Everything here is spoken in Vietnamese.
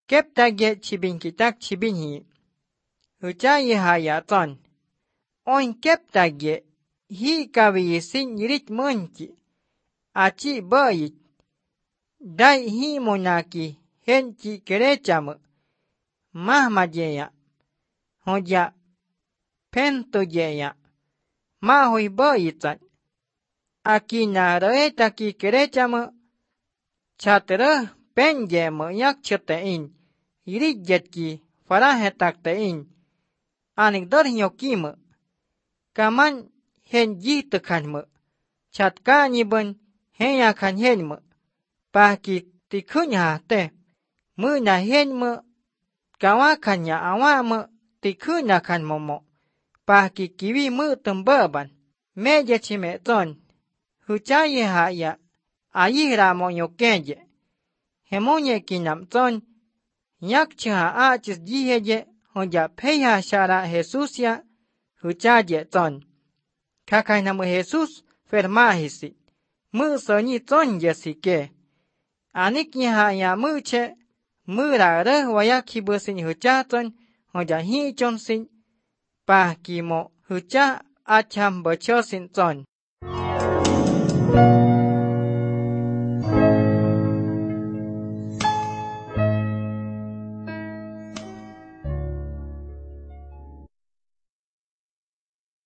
Keptage chibin kitak chibin hi. Huchayi haya ton. On keptage hi kawi sin yirit munchi. Achi boyit. Dai hi monaki henchi kerecham. Mahmajeya. Hoja pentojeya. Mahui boyitan. Akina roetaki kerecham. Chatra penjem yak chatein. Yirijatki farahetaktein. Anekdor nyokim. Kaman hen jitakanmu. Chatkanibun henyakan henmu. Paki tikunya te. Muna henmu. Kawakanya awamu tikuna kan momo. Paki kiwi mu tumbaban. Meja chime ton. Huchayi haya. Ayira monyo kenje. Hemonye kinam ton. Yakcha achis jiheje. Honja peya shara Jesusia. Huchaye ton. Kakainamu Jesus fermahisi. Mu soni ton yasike. Anik haya muche. Mura re wayakibusin huchaton. Honja hi chonsin. Pa kimo hucha acham bochosin ton.